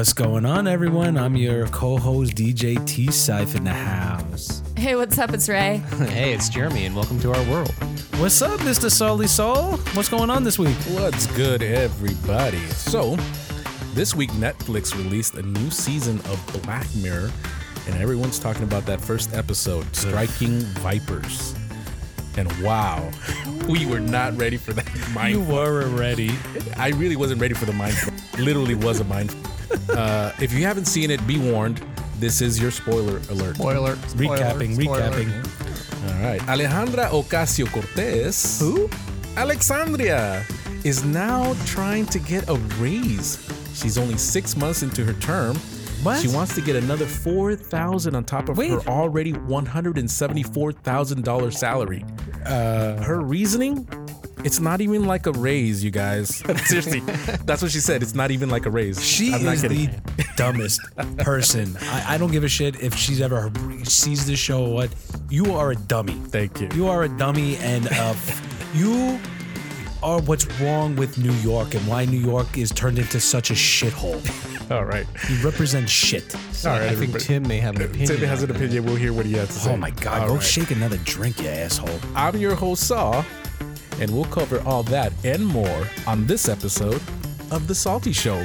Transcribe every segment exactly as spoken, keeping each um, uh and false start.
What's going on, everyone? I'm your co-host, D J T-Syfe, in the house. Hey, what's up? It's Ray. Hey, it's Jeremy, and welcome to our world. What's up, Mister Solly Soul? What's going on this week? What's good, everybody? So, this week Netflix released a new season of Black Mirror, and everyone's talking about that first episode, Striking Vipers. And wow, we were not ready for that mind. You weren't ready. I really wasn't ready for the mind. Literally was a mind. Uh, if you haven't seen it, be warned. This is your spoiler alert. Spoiler. spoiler Recapping, spoiler. recapping. All right. Alejandra Ocasio-Cortez, Who? Alexandria, is now trying to get a raise. She's only six months into her term. What? She wants to get another four thousand dollars on top of Wait. her already one hundred seventy-four thousand dollars salary. Uh, her reasoning? It's not even like a raise, you guys. Seriously, that's what she said. It's not even like a raise. She I'm not is the kidding. dumbest person. I, I don't give a shit if she's ever sees this show or what. You are a dummy. Thank you. You are a dummy, and uh, you are what's wrong with New York and why New York is turned into such a shithole. All right. You represent shit. So All right, I think everybody. Tim may have an opinion. Tim has an on that. opinion. We'll hear what he has to say. Oh my God, All go right. shake another drink, you asshole. I'm your host, Saw, and we'll cover all that and more on this episode of The Salty Show.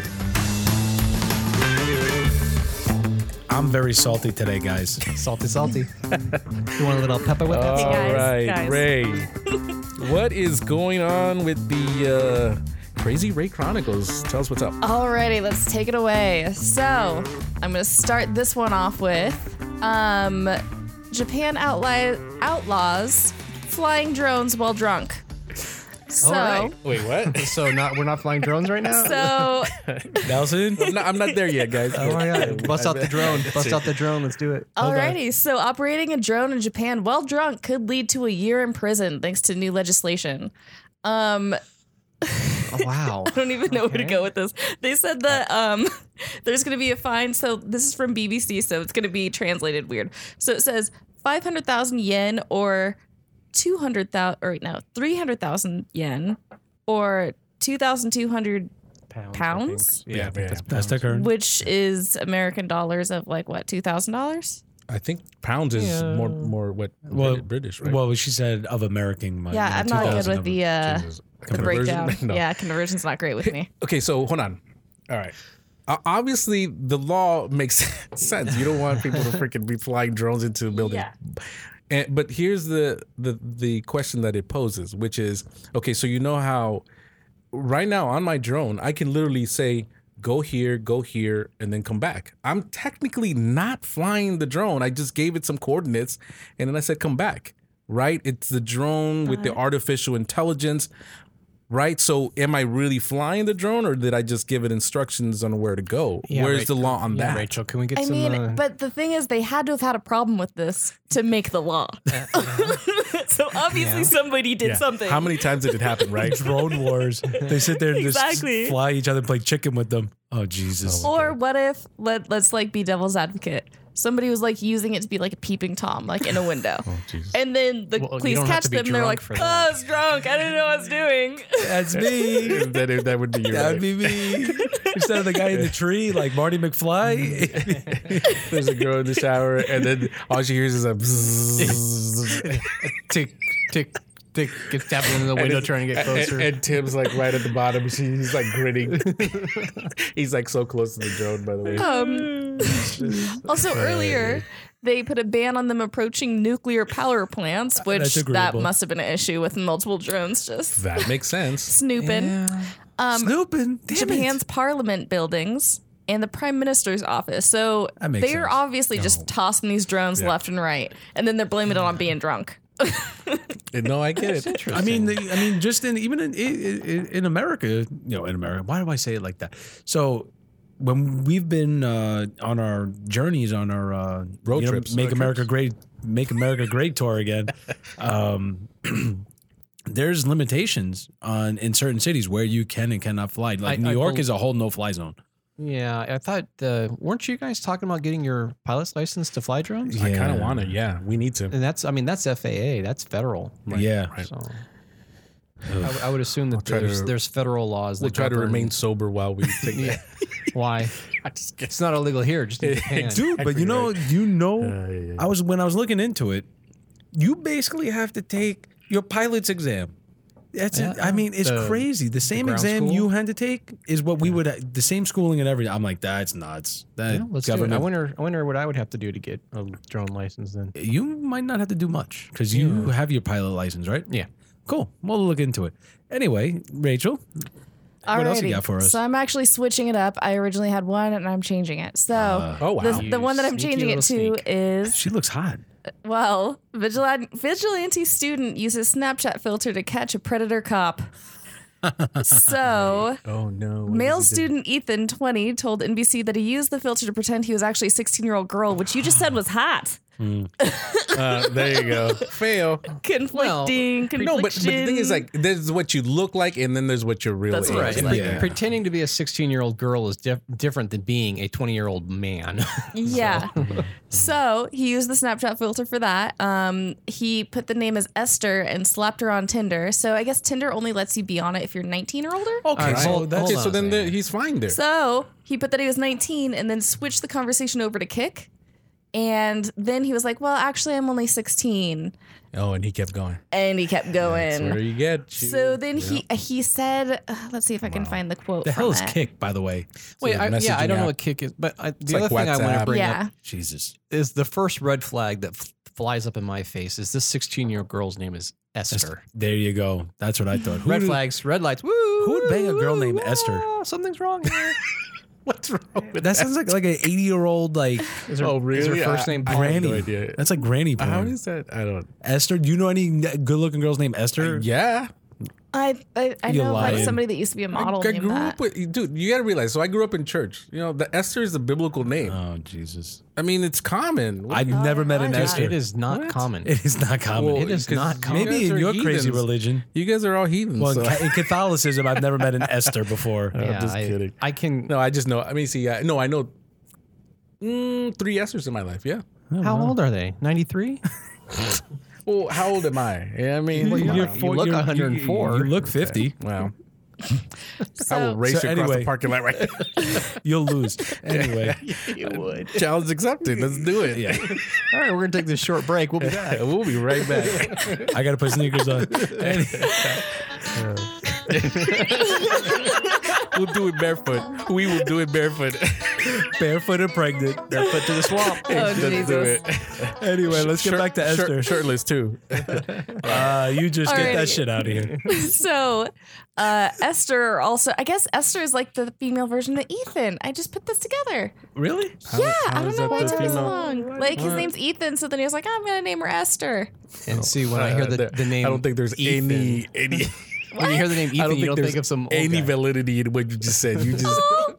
I'm very salty today, guys. Salty, salty. You want a little pepper with that? Hey, All guys, right, guys. Ray. What is going on with the uh, Crazy Ray Chronicles? Tell us what's up. Alrighty, let's take it away. So, I'm going to start this one off with um, Japan outli- outlaws flying drones while drunk. So, All right. Wait, what? So not we're not flying drones right now? so Nelson? I'm, not, I'm not there yet, guys. Oh my God. Bust out the drone. Bust out the drone. Let's do it. Alrighty, so operating a drone in Japan while drunk could lead to a year in prison thanks to new legislation. Um, Oh, wow. I don't even know where to Okay. go with this. They said that um, there's going to be a fine. So this is from B B C, so it's going to be translated weird. So it says five hundred thousand yen or two hundred thousand, or no, three hundred thousand yen or two thousand two hundred Pounds. Pounds? I think. Yeah, I think yeah. that's That's the current. which is American dollars of like, what, two thousand dollars? I think pounds is Yeah. more more what Well, British, right? Well, she said of American money. Yeah, you know, I'm not good two thousand with of- the, uh, Jesus. the Conversion? breakdown. No. Yeah, conversion's not great with me. Okay, so hold on. All right. Uh, obviously, the law makes sense. You don't want people to freaking be flying drones into buildings. Yeah. And, but here's the, the the question that it poses, which is, okay, so you know how right now on my drone, I can literally say, go here, go here, and then come back. I'm technically not flying the drone. I just gave it some coordinates, and then I said, come back, right? It's the drone with the artificial intelligence, right? So am I really flying the drone, or did I just give it instructions on where to go? Yeah, Where's Rachel. the law on Yeah, that? Rachel, can we get I some? mean, uh, but the thing is, they had to have had a problem with this to make the law. So obviously Yeah. somebody did Yeah. something. How many times did it happen, right? Drone wars. They sit there and Exactly. just fly each other and play chicken with them. Oh, Jesus. Or what if let let's like be devil's advocate. Somebody was like using it to be like a peeping tom, like in a window. Jesus. And then the Well, you police don't have catch to be them and they're drunk like, for oh, that. I was drunk. I didn't know what I was doing. That's me. that, that would be your That'd right. be me. Instead of the guy in the tree, like Marty McFly. There's a girl in the shower, and then all she hears is a bzzz. tick, tick, tick. Gets tapping into the window And trying to get and- closer. And, Tim's like right at the bottom. She, he's like grinning. He's like so close to the drone, by the way. Um, also, earlier, they put a ban on them approaching nuclear power plants, which That's that agreeable. must have been an issue with multiple drones just That makes sense. snooping. Um, Snooping. Damn Japan's it. parliament buildings and the prime minister's office. So That makes they're sense. obviously just tossing these drones Yeah. left and right, and then they're blaming it on being drunk. And no, I get it. I mean, the, I mean, just in even in, in in America, you know, in America. Why do I say it like that? So when we've been uh, on our journeys, on our uh, Road you know, trips. make Road America trips. great, make America great tour again. Um, there's limitations on in certain cities where you can and cannot fly. Like I- New I York bel- is a whole no-fly zone. Yeah, I thought, uh, weren't you guys talking about getting your pilot's license to fly drones? I kind of Yeah. want to. Yeah, we need to. And that's, I mean, that's F A A. That's federal. Yeah. Right. So I, w- I would assume that try there's, to- there's federal laws. We'll that try to govern- remain sober while we take Yeah. that. Why? It's not illegal here, just in Japan. Dude, but you know, you know, Uh, yeah, yeah. I was when I was looking into it, you basically have to take your pilot's exam. That's it. Yeah. I mean, it's The- crazy. The same ground exam school? you had to take is what we would the same schooling and everything. I'm like, that's nuts. That Yeah, let's do it. I government. wonder. I wonder what I would have to do to get a drone license then. You might not have to do much because you have your pilot license, right? Yeah. Cool. We'll look into it. Anyway, Rachel, what else you Alrighty. got for us? So I'm actually switching it up. I originally had one, and I'm changing it. So Uh, Oh wow. the, You the one that I'm sneaky changing it little to sneak. is She looks hot. well, vigilante, vigilante student uses Snapchat filter to catch a predator cop. So, oh no. what male does he do? student Ethan, twenty, told N B C that he used the filter to pretend he was actually a sixteen-year-old girl, which you just said was hot. Uh, there you go. Fail. Conflicting, confliction. No, but, but the thing is, like, there's what you look like, and then there's what your real That's age right. is. And Like, pre- Yeah. pretending to be a sixteen-year-old girl is dif- different than being a twenty-year-old man. Yeah. So he used the Snapchat filter for that. Um, he put the name as Esther and slapped her on Tinder. So I guess Tinder only lets you be on it if you're nineteen or older. Okay, All right, so hold- that's hold Okay, so on a then the, second. he's fine there. So he put that he was nineteen and then switched the conversation over to Kick. And then he was like, well, actually, I'm only sixteen. oh, and he kept going. And he kept That's where going. you get. You. So then Yeah. he he said, uh, let's see if I can find the quote. the from hell is it. Kick, by the way? Wait, a I, yeah, I messaging don't know app. what Kick is, but I, the like other thing I want WhatsApp. to bring Yeah. up Jesus. is the first red flag that f- flies up in my face is this sixteen-year-old girl's name is Esther. There you go. That's what I thought. Who Red do- flags, red lights. Woo! Who would bang a girl named woo, Esther? ah, Something's wrong here. What's wrong with That sounds like like an eighty year old like Is her, Oh, is her really? first I- name I have granny. no idea. That's like granny porn. How is that? I don't. Esther? Do you know any good looking girls named Esther? Yeah. I I, I You're know like lying. somebody that used to be a model I, I named grew that. up with, dude, you got to realize. So I grew up in church. You know, the Esther is a biblical name. Oh Jesus! I mean, it's common. What- I've never met an my God. Esther. It is not What? common. It is not common. Well, it is 'cause not common. Maybe guys in are your crazy heathens. religion. You guys are all heathens. Well, so- in, Ca- in Catholicism, I've never met an Esther before. I'm just I, kidding. I can. No, I just know. I mean, see, I, no, I know mm, three Esthers in my life. Yeah. How old are they? ninety-three? Well, how old am I? Yeah, I mean, Well, you you're know, four- look you're- one hundred four. You, you look fifty. wow. So, I will race So you across anyway. the parking lot right now. You'll lose anyway. You would. Challenge accepted. Let's do it. Yeah, All right, we're gonna take this short break. We'll be back. We'll be right back. I gotta put sneakers on. Any- We'll do it barefoot. We will do it barefoot. Barefoot and pregnant. Barefoot to the swamp. oh Let's do Jesus. it. Anyway, let's get Shirt- back to shirt- Esther. shirtless too. Uh, you just get that Alrighty. shit out of here. So, uh, Esther also, I guess Esther is like the female version of Ethan. I just put this together. Really? yeah, how I is don't know that why the it took so female- long. Like his What? name's Ethan, so then he was like, I'm gonna name her Esther. And see, when I hear the, the name, I don't think there's Ethan, any any. When you hear the name I Ethan, don't you think don't there's think of some old any guy. validity in what you just said. You just Oh,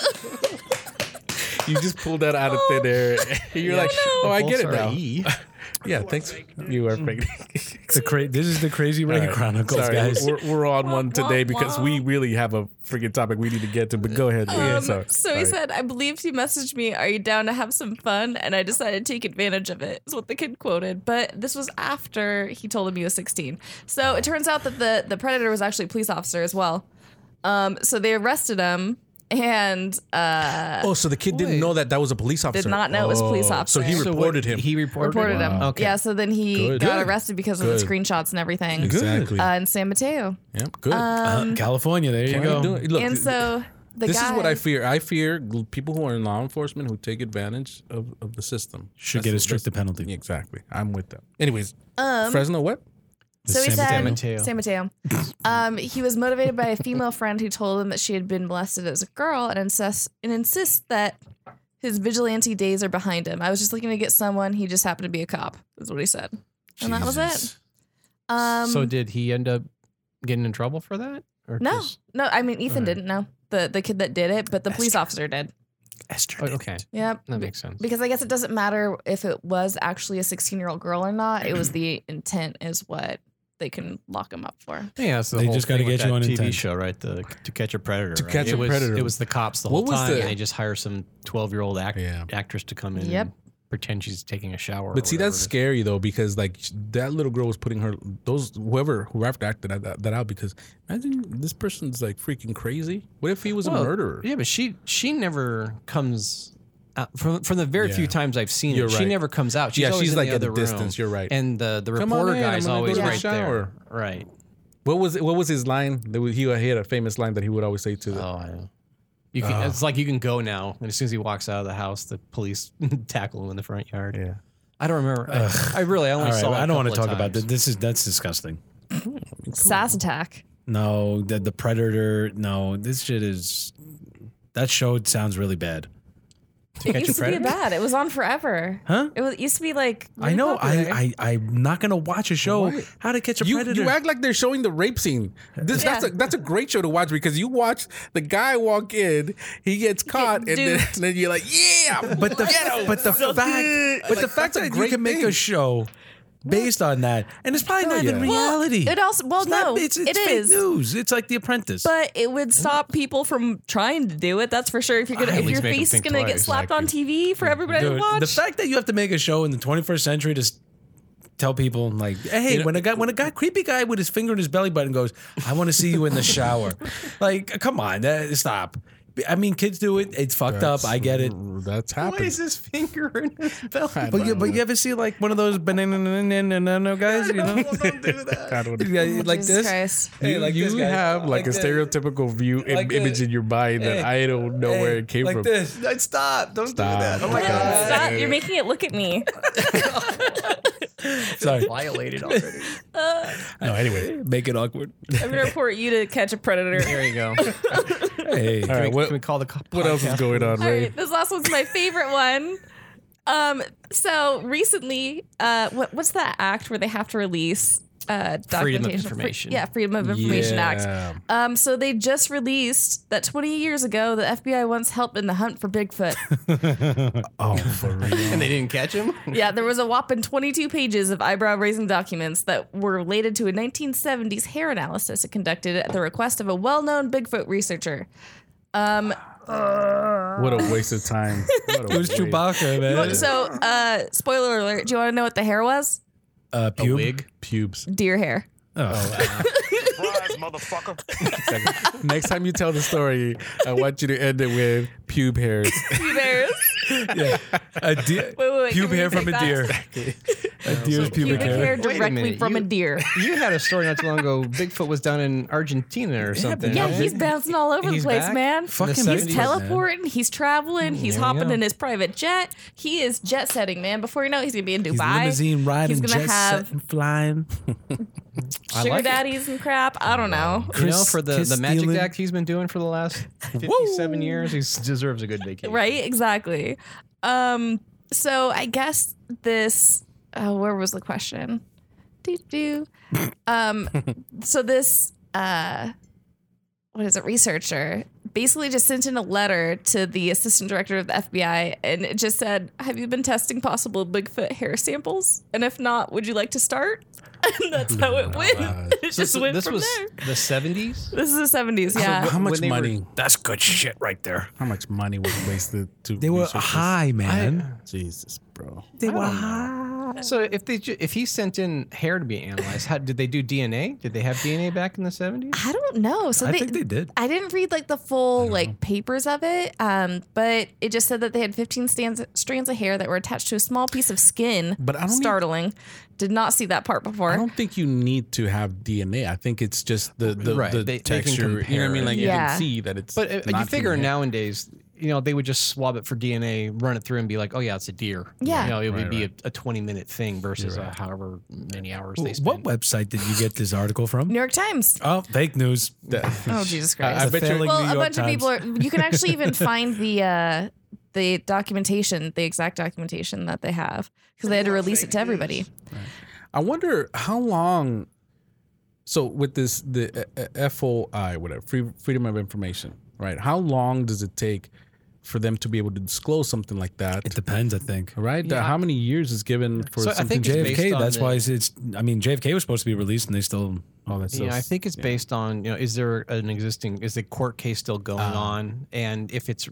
you just pulled that out of thin air. You're like, oh, I get it now. E. Yeah, thanks. You are pregnant. The cra- this is the Crazy Ray All right. Chronicles, Sorry, guys. We're, we're on one today because we really have a freaking topic we need to get to. But go ahead. Um, Sorry. so he Sorry. said, I believed he messaged me, are you down to have some fun? And I decided to take advantage of it, is what the kid quoted. But this was after he told him he was sixteen. So it turns out that the, the predator was actually a police officer as well. Um, so they arrested him and uh, Oh, so the kid didn't Wait. know that that was a police officer. did not know it was a police Oh, officer. So he So reported what- him. He reported, reported him. Okay. Yeah, so then he Good. got Good. arrested because of Good. the screenshots and everything. Exactly. Uh, in San Mateo. Yep. Good. Uh, California, there you Can't go. do it. Look, and so the this guy, is what I fear. I fear people who are in law enforcement who take advantage of, of the system. Should That's- get a that's- stricter penalty. Exactly. I'm with them. Anyways, um, Fresno, what? So he San said, Mateo. San Mateo. Um, he was motivated by a female friend who told him that she had been molested as a girl and insists and insists that his vigilante days are behind him. I was just looking to get someone. He just happened to be a cop. Is what he said, and that was it. Jesus. Um, So did he end up getting in trouble for that? Or no, just- no. I mean, Ethan Alright. didn't know the the kid that did it, but the police Esther. officer did. Esther. Oh, did okay, it. Yep. that makes sense. Because I guess it doesn't matter if it was actually a sixteen year old girl or not. It was the intent is what they can lock him up for. Yeah, that's the They whole just gotta thing with get you that on T V intent. show, right? The To Catch a Predator. To right? Catch it a was, Predator. It was the cops the What whole was time, the- and they just hire some twelve year old act, Yeah. actress to come in. Yep. And pretend she's taking a shower. But or see, that's whatever. scary though, because like sh- that little girl was putting her those whoever whoever acted that, that, that out. Because imagine this person's like freaking crazy. What if he was Well, a murderer? Yeah, but she she never comes out from from the very few Yeah. times I've seen You're it. She right. never comes out. She's Yeah, always she's in like the at a other distance, room. you're right. And the the Come on reporter in, I'm guy's gonna go always to the right shower. there. Right. What was what was his line? That was- He he had a famous line that he would always say to the. Oh, I know. You can, Oh. It's like you can go now, and as soon as he walks out of the house, the police tackle him in the front yard. Yeah. I don't remember. I, I really I only All right, saw. it a I don't want to couple talk of about this. times. This is that's disgusting. Sass attack. No, the the Predator. No, this shit is. That show sounds really bad. It Catch a used to be Predator? bad. It was on forever. Huh? It was it used to be like. I really know. popular. I, I I'm not gonna watch a show. What? How to Catch a You Predator. you act like they're showing the rape scene. This that's Yeah. a that's a great show to watch because you watch the guy walk in, he gets caught, and then, duped. and then you're like, yeah, but the but the fact but the Like, fact that's a that you great can make thing. a show based on that, and it's probably not even Yeah. Well, reality. it also well It's no, not, it's, it's it fake is. news. It's like The Apprentice. But it would stop people from trying to do it. That's for sure. If you're gonna, At if least your make 'em face is think gonna get twice. slapped on T V for everybody Dude, to watch, the fact that you have to make a show in the twenty-first century to s- tell people like, hey, You know- when a guy, when a guy, creepy guy with his finger in his belly button goes, I want to see you in the shower. Like, come on, that, stop. I mean, kids do it. It's fucked up. I get it. That's Why happened. is his finger in his belly? I But you, don't but know. you ever see like one of those banana guys, you know? Don't do that. I don't know. Yeah, like Jesus this. Christ. Hey, you like you this guy. have like, Like a this. stereotypical view im- Like image this. in your mind that Hey. I don't know Hey, where it came like from. this. No, stop! Don't Stop. do that. Oh my No, god! stop! You're making it look at me. Sorry. Violated already. No, anyway, make it awkward. I'm gonna report you to catch a predator. There you go. Hey, All Can, right, we, what, can we call the co- what else is podcast? going on, All Ray? right, this last one's my favorite one. Um, so recently, uh, what, what's that act where they have to release uh, Freedom of documentation? Free- Information. yeah, Freedom of Information Act. Yeah. Um, so they just released that twenty years ago, the F B I wants help in the hunt for Bigfoot. Oh, for real. And they didn't catch him? Yeah, there was a whopping twenty-two pages of eyebrow-raising documents that were related to a nineteen seventies hair analysis it conducted at the request of a well-known Bigfoot researcher. Um, What a waste of time. What a it was waste. Chewbacca, man. so, uh, spoiler alert, do you want to know what the hair was? Uh, A pube. wig? Pubes. Deer hair. Oh, Surprise, motherfucker. Next time you tell the story, I want you to end it with pube hairs. Bears. yeah. A deer. Wait, wait, wait, Pube can we hair from a retake deer. that? A deer's pubic Pubic hair hair. Wait a directly minute, from you- a deer. You had a story not too long ago. Bigfoot was down in Argentina or something. Yeah, right? he's bouncing all over He's the place, back? man. Fucking He's seventies, teleporting, he's traveling, he's There you hopping go. in his private jet. He is jet setting, man. Before you know it, he's gonna be in He's Dubai. limousine riding, He's gonna jet have setting, flying. I sugar like it. daddies and crap. I don't know. You know, Chris- for the, Kiss the magic stealing. act he's been doing for the last fifty-seven years, he deserves a good vacation. Right? Exactly. Um, so I guess this oh, where was the question? Do do. Um, so this uh what is it, researcher basically just sent in a letter to the assistant director of the F B I and it just said, have you been testing possible Bigfoot hair samples? And if not, would you like to start? And that's how it went. It So just this, went this from was there. the seventies? This is the seventies, yeah. How much when they were- money? That's good shit right there. How much money was wasted to They were research this? high, man. Jesus, bro. they were high. So if they ju- if he sent in hair to be analyzed, how, did they do D N A? Did they have D N A back in the seventies? I don't know. So I they, think they did. I didn't read like the full like papers of it, um, but it just said that they had fifteen stands, strands of hair that were attached to a small piece of skin. But I don't need- startling. Did not see that part before. I don't think you need to have D N A. I think it's just the the, Right. the They- they can texture. You know what I compare mean? it. Like you Yeah. can see that it's. But uh, you not figure human hair. nowadays, you know, they would just swab it for D N A, run it through, and be like, "Oh yeah, it's a deer." Yeah. you know, it would Right, be right. a, a twenty minute thing versus uh, however many hours they What spend. website did you get this article from? New York Times. Oh, fake news. Oh Jesus I, I Christ! bet you. failing well, New a York bunch of people are. You can actually even find the uh, the documentation, the exact documentation that they have, because they had to release it to everybody. I wonder how long. So with this the uh, uh, F O I, whatever, free, Freedom of Information, right? How long does it take for them to be able to disclose something like that? It depends, I think. Right? Yeah. How many years is given for So I something? think it's J F K. based on That's the- why it's, it's. I mean, J F K was supposed to be released, and they still. oh, that's Yeah, I think it's based on, you know, is there an existing, is the court case still going Ah. on? And if it's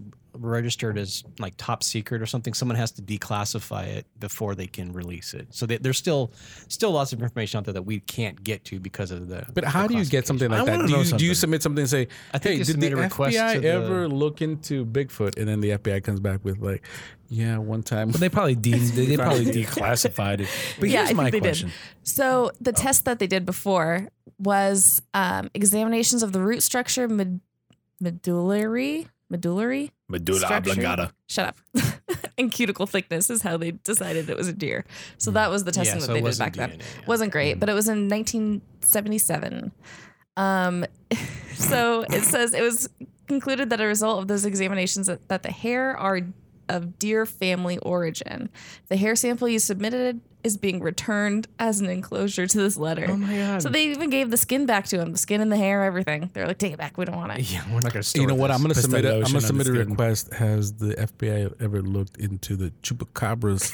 registered as like top secret or something, someone has to declassify it before they can release it. So they, there's still still lots of information out there that we can't get to because of the. But how the do you get something like I that? wanna Do know you, do something. you submit something and say, I think hey, you did submit the a F request B I to the- ever look into Bigfoot? And then the F B I comes back with like, yeah, one time. But they probably de- they, they probably declassified it. But Yeah, here's I my think they question. did. So the test that they did before was um, examinations of the root structure, med- medullary, medullary, Medulla structure. oblongata. Shut up, and cuticle thickness is how they decided it was a deer. So that was the testing Yeah, that so they it did wasn't back then. D N A, yeah. Wasn't great, but it was in nineteen seventy-seven. Um, so it says it was concluded that a result of those examinations that, that the hair are of deer family origin. The hair sample you submitted is being returned as an enclosure to this letter. Oh my god! So they even gave the skin back to him, the skin and the hair, everything. They're like, take it back. We don't want it. yeah, we're not gonna store. You know what? this. I'm gonna Put submit. the A, I'm lotion gonna on submit a the skin. request. Has the F B I ever looked into the chupacabras?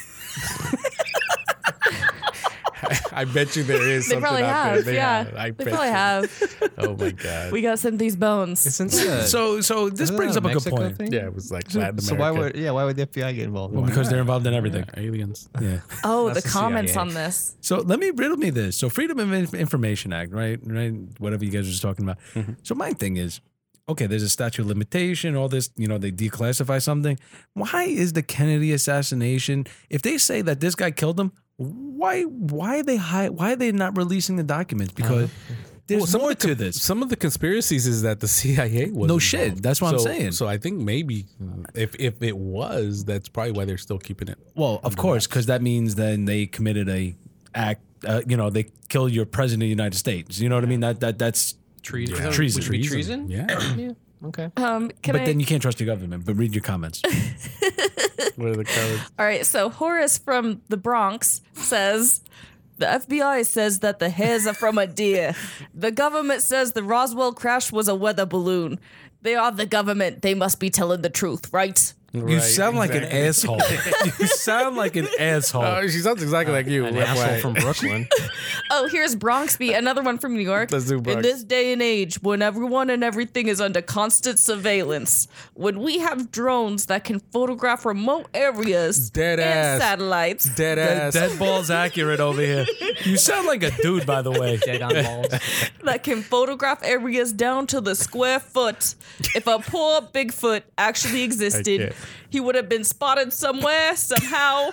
I bet you there is They something probably out have. there. yeah. I They bet probably you. have. Oh my god. We got some of these bones. Isn't the, So so this isn't brings that up a good Mexico point. thing? Yeah, it was like Latin America. So why would yeah why would the F B I get involved? Well, because they're involved in everything. Yeah, aliens? Yeah. Oh, the That's the comments C I A. on this. So let me riddle me this. So Freedom of Inf- Information Act, right? Right. Whatever you guys were just talking about. So my thing is, okay, there's a statute of limitation, all this, you know, they declassify something. Why is the Kennedy assassination, if they say that this guy killed him, why why are they high, why are they not releasing the documents? Because there's Well, some more of the to con- this. Some of the conspiracies is that the C I A was No shit. involved. That's what I'm So- saying. So I think maybe if if it was, that's probably why they're still keeping it. Well, of course, because that means then they committed a act. Uh, you know, they killed your president of the United States. You know what I mean? That that that's treason. Yeah. Treason. Would it be treason. Yeah. Yeah. Okay. Um, can but I? then you can't trust your government. But read your comments. What are the colors? All right. So Horace from the Bronx says. The F B I says that the hairs are from a deer. The government says the Roswell crash was a weather balloon. They are the government. They must be telling the truth, right? You sound like an asshole. You sound like an asshole. Oh, she sounds exactly like you. An That's asshole why- from Brooklyn. Oh, here's Bronxby, another one from New York. Let's do Bronx. In this day and age, when everyone and everything is under constant surveillance, when we have drones that can photograph remote areas Dead and ass. satellites, Dead Dead, ass. dead balls accurate over here. You sound like a dude, by the way. Dead on balls. that can photograph areas down to the square foot. If a poor Bigfoot actually existed, can't. he would have been spotted somewhere, somehow,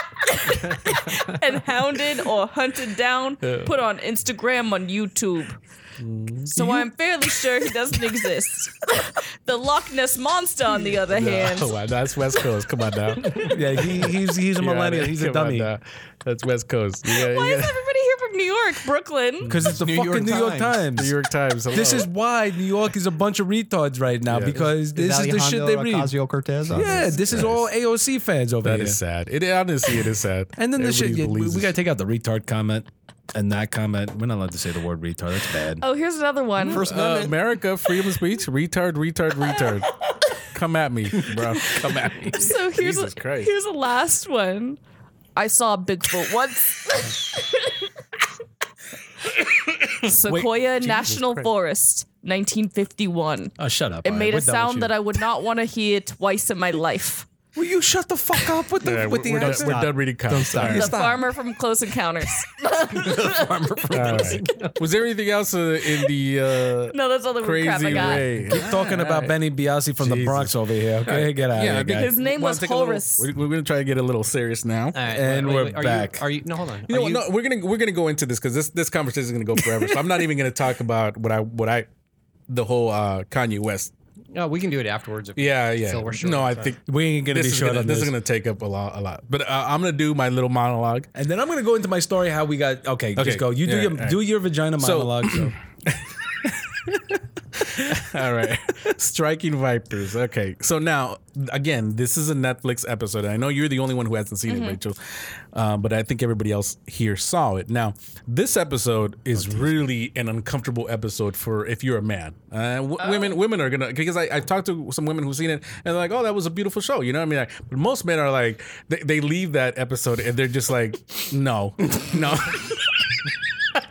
and hounded or hunted down, put on Instagram, on YouTube. So I'm fairly sure he doesn't exist. The Loch Ness Monster, on the other hand, Oh, wow, that's West Coast. Come on now. Yeah, he, he's he's a millennial. He's a Come on dummy. now. That's West Coast. You gotta- why you is gotta- everybody here from New York, Brooklyn? Because it's the New fucking York New York Times. Times. New York Times. hello. This is why New York is a bunch of retards right now. Yeah. Because this is the shit they read. Ocasio-Cortez. Yeah, this is all A O C fans over That here. is sad. It honestly, it is sad. And then the shit, Everybody yeah, we, believes we this gotta take out the retard comment and that comment. We're not allowed to say the word retard. That's bad. Oh, here's another one. First Uh, Amendment. America, freedom of speech, retard, retard, retard. Come at me, bro. Come at me. So here's Jesus a, Christ. here's a last one. I saw Bigfoot once. Sequoia National Christ. Forest, nineteen fifty-one. Oh, shut up. It made a sound that I would not want to hear twice in my life. Will you shut the fuck up with the Yeah, with we're, the we're, done, accent? we're done reading comments. All The right. farmer from Close Encounters. All right. Was there anything else uh, in the uh, No, that's all the crazy crap I got. Ray? Keep talking about Benny Biasi from the Jesus. Bronx over here. Okay, get out Yeah, I of think here, His guys. name Wanna was take a little- Horace. We're, we're gonna try to get a little serious now. All right, And wait, we're wait, are back. You, are you? No, hold on. You know, Are what, no, we're gonna we're gonna go into this because this this conversation is gonna go forever. So I'm not even gonna talk about what I what I the whole uh, Kanye West. No, we can do it afterwards. If Yeah, yeah. Phil, we're short no, on I time. think We ain't gonna this be is short gonna, on this this. is gonna take up a lot a lot. But uh, I'm gonna do my little monologue. And then I'm gonna go into my story how we got. Okay, Okay, just go. You do yeah, your all right. do your vagina So- monologue. So. All right. Striking Vipers. Okay. So now, again, this is a Netflix episode. I know you're the only one who hasn't seen it, Rachel, um, but I think everybody else here saw it. Now, this episode is really an uncomfortable episode for if you're a man. Uh, w- Women women are going to, because I, I've talked to some women who've seen it and they're like, oh, that was a beautiful show. You know what I mean? Like, but most men are like, they, they leave that episode and they're just like, no, no.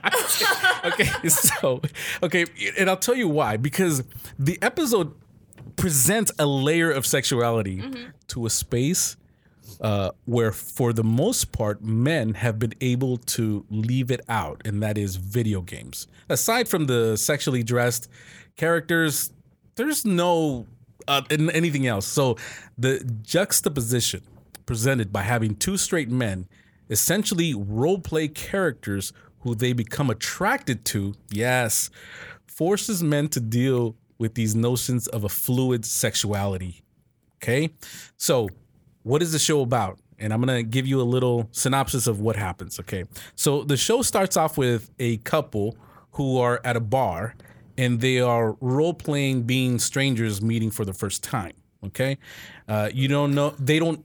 Okay, so okay, and I'll tell you why. Because the episode presents a layer of sexuality Mm-hmm. to a space uh, where, for the most part, men have been able to leave it out, and that is video games. Aside from the sexually dressed characters, there's no uh, anything else. So the juxtaposition presented by having two straight men essentially role-play characters who they become attracted to, yes, forces men to deal with these notions of a fluid sexuality. Okay? So, what is the show about? And I'm going to give you a little synopsis of what happens, okay? So, the show starts off with a couple who are at a bar and they are role-playing being strangers meeting for the first time, okay? Uh, you don't know, they don't,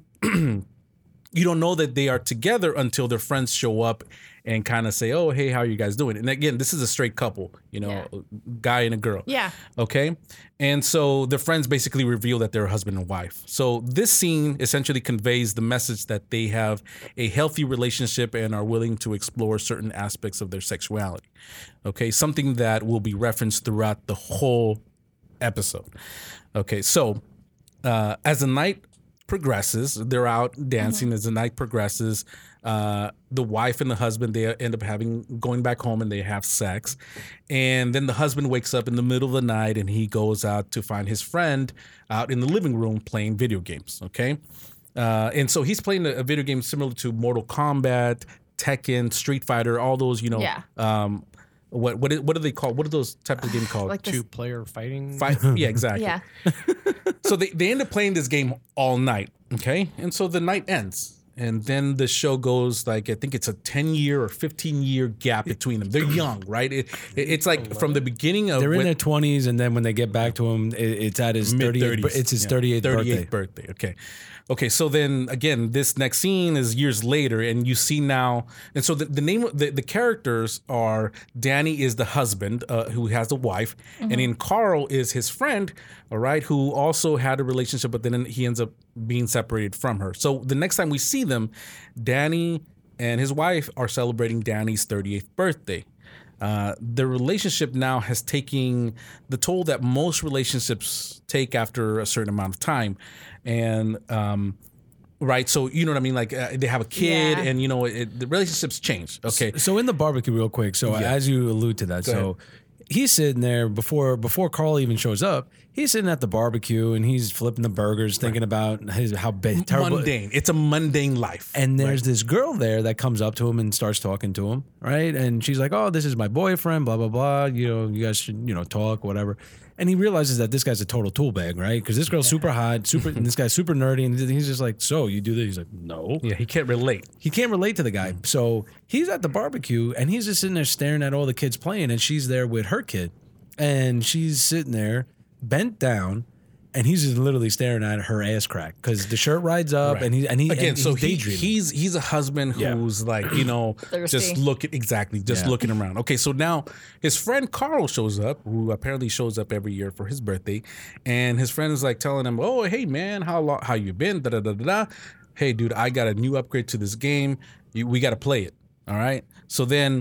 you don't know that they are together until their friends show up and kind of say, oh, hey, how are you guys doing? And again, this is a straight couple, you know, Yeah. a guy and a girl. Yeah. Okay. And so their friends basically reveal that they're husband and wife. So this scene essentially conveys the message that they have a healthy relationship and are willing to explore certain aspects of their sexuality. Okay. Something that will be referenced throughout the whole episode. Okay. So uh, as the night progresses, they're out dancing. As the night progresses, uh, the wife and the husband, they end up having going back home and they have sex. And then the husband wakes up in the middle of the night and he goes out to find his friend out in the living room playing video games. Okay. Uh, and so he's playing a, a video game similar to Mortal Kombat, Tekken, Street Fighter, all those, you know, Yeah. um, what what what do they call? What are those types of games called? Like this- Two player fighting. Fight. Yeah, exactly. Yeah. So they, they end up playing this game all night, okay? And so the night ends. And then the show goes like, I think it's a ten year or fifteen year gap between them. They're young, right? It, it, it's like from the beginning of They're in when- their twenties, and then when they get back to him, it, it's at his thirtieth. mid-thirties. It's his Yeah. thirty-eighth birthday. thirty-eighth birthday. Okay. Okay. So then again, this next scene is years later, and you see now, and so the, the name of the, the characters are Danny is the husband uh, who has a wife, and then Carl is his friend, all right, who also had a relationship, but then he ends up being separated from her. So the next time we see them, Danny and his wife are celebrating Danny's thirty-eighth birthday. Uh, the relationship now has taken the toll that most relationships take after a certain amount of time. And, um, right. So, you know what I mean? Like uh, they have a kid Yeah. and, you know, it, the relationships change. Okay. So in the barbecue, real quick. So Yeah. as you allude to that, so he's sitting there before before Carl even shows up. He's sitting at the barbecue and he's flipping the burgers, thinking about his how bad, terrible. Mundane. It's a mundane life. And there's this girl there that comes up to him and starts talking to him, right? And she's like, "Oh, this is my boyfriend, blah blah blah. You know, you guys should, you know, talk, whatever." And he realizes that this guy's a total tool bag, right? Because this girl's super hot, super, and this guy's super nerdy, and he's just like, "So you do this?" He's like, "No." yeah, he can't relate. He can't relate to the guy. So he's at the barbecue and he's just sitting there staring at all the kids playing, and she's there with her kid, and she's sitting there bent down. And he's just literally staring at her ass crack because the shirt rides up, Right. and he and he Again, and so he's he, daydreaming. he's he's a husband Yeah. who's like, you know, Thirsty. just looking exactly, just Yeah. looking around. Okay, so now his friend Carl shows up, who apparently shows up every year for his birthday, and his friend is like telling him, "Oh, hey man, how long, how you been? Da da da da da. Hey, dude, I got a new upgrade to this game. You, we got to play it. All right." So then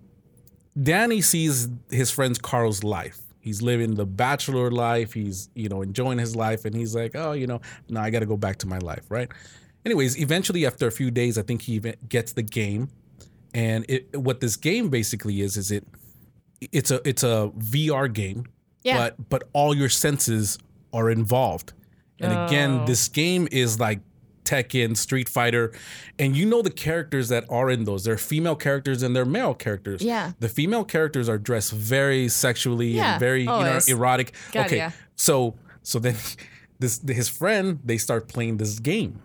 Danny sees his friend's Carl's life. He's living the bachelor life. He's, you know, enjoying his life. And he's like, oh, you know, no, I got to go back to my life, right? Anyways, eventually after a few days, I think he even gets the game. And it, what this game basically is, is it, it's a, it's a V R game, Yeah. but, but all your senses are involved. And again, Oh. this game is like Tekken, Street Fighter, and you know the characters that are in those. They're female characters and they're male characters. Yeah. The female characters are dressed very sexually Yeah, and very, always. you know, erotic. God, okay. yeah. So so then this his friend, they start playing this game.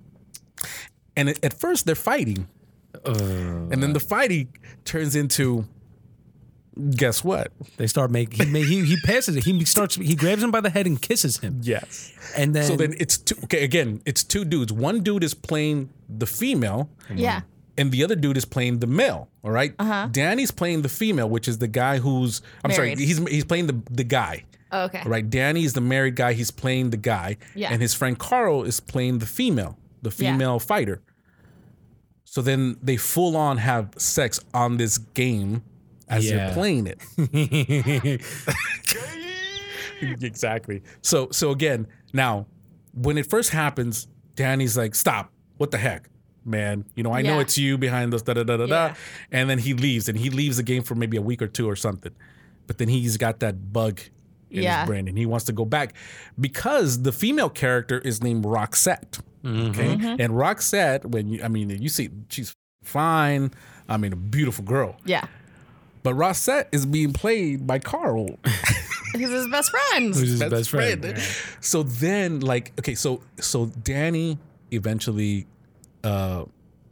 And at at first they're fighting. and then the fighting turns into guess what? They start making he, ma- he he passes it. He starts he grabs him by the head and kisses him. Yes. And then So then it's two okay, again, it's two dudes. One dude is playing the female. Yeah. And the other dude is playing the male. All right. Uh-huh. Danny's playing the female, which is the guy who's I'm Married. sorry, he's he's playing the the guy. Oh, okay. All right. Danny is the married guy. He's playing the guy. Yeah. And his friend Carl is playing the female, the Yeah. female fighter. So then they full on have sex on this game as Yeah. they're playing it. Exactly. So so again, now when it first happens, Danny's like, "Stop! What the heck, man? You know, I know Yeah. it's you behind this, da da da da Yeah. da." And then he leaves, and he leaves the game for maybe a week or two or something. But then he's got that bug in Yeah. his brain, and he wants to go back because the female character is named Roxette. Okay, and Roxette, when you, I mean, you see, she's fine. I mean, a beautiful girl. Yeah. But Roxette is being played by Carl. He's his best friend. Who's his best, friend? So then, like, okay, so so Danny eventually, uh,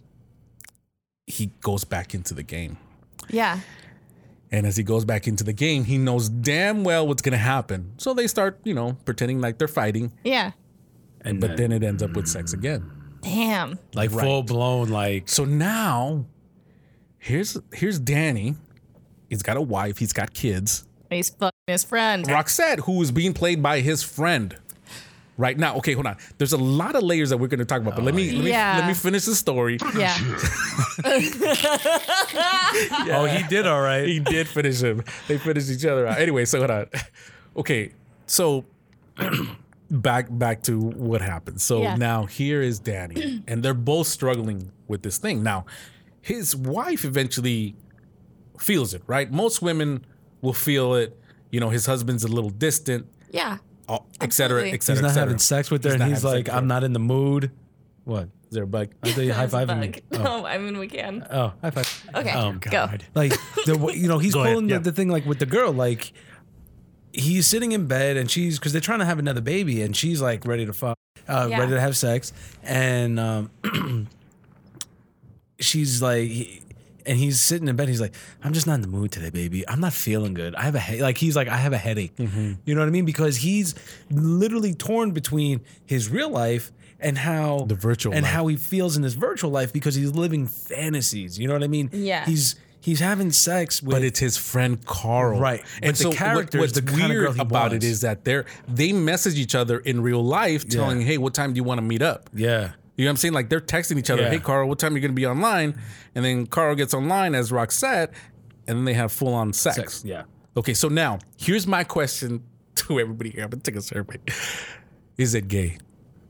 he goes back into the game, Yeah. and as he goes back into the game, he knows damn well what's gonna happen. So they start, you know, pretending like they're fighting, Yeah. And but then it ends up with sex again. Damn. like full blown, like So now, here's here's Danny. He's got a wife. He's got kids. He's fucking his friend. Roxette, who is being played by his friend right now. Okay, hold on. There's a lot of layers that we're going to talk about, but let me let me Yeah. let me finish the story. Yeah. oh, he did all right. He did finish him. They finished each other out. Anyway, so hold on. Okay, so back back to what happened. So Yeah. now here is Danny, and they're both struggling with this thing. Now, his wife eventually feels it, right? Most women will feel it. You know, his husband's a little distant, Yeah. uh, et cetera, Absolutely. et cetera, He's not et cetera. having sex with her, He's and not he's having sex like, with "I'm her. not in the mood." What? Is there a bug? I thought you high That's a fiving me. bug. Oh. No, I mean we can. Oh, high five. Okay. Oh Go. God. Like the w- you know he's Go ahead, pulling yeah. the, the thing like with the girl like he's sitting in bed and she's because they're trying to have another baby and she's like ready to fuck, uh, Yeah. ready to have sex and um, she's like. He, and he's sitting in bed. He's like, "I'm just not in the mood today, baby. I'm not feeling good. I have a he-. like." He's like, "I have a headache." Mm-hmm. You know what I mean? Because he's literally torn between his real life and how The virtual and life. how he feels in his virtual life because he's living fantasies. You know what I mean? Yeah. He's he's having sex with. But it's his friend Carl, Right. And But the so character what, is what's the kind of weird girl he about wants. it is that they're they message each other in real life, telling, Yeah. "Hey, what time do you want to meet up?" yeah. You know what I'm saying? Like they're texting each other, Yeah. "Hey, Carl, what time are you going to be online?" And then Carl gets online as Roxette, and then they have full on sex. Sex. Yeah. Okay, so now here's my question to everybody here. I'm gonna take a survey. Is it gay?